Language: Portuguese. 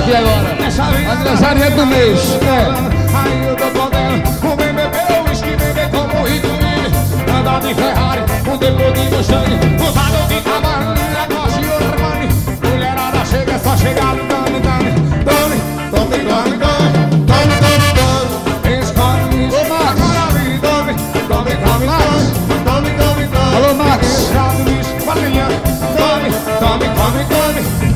aqui agora. Aniversariante do mês. Aí eu tô podendo comer, beber, uísque, beber como rico. Andar de Ferrari, com depois de no sangue. O valor de cavalo, negócio e o Armani. Mulherada chega, é só chegar no dame, dame. Dame, dame, dame, dame. Dame, dame, dame. Escolhe isso. Agora me dame. Dame, dame, dame. Dame, dame, dame. Alô, Max. Escolhe isso. Valinha. Dame, dame, dame, dame.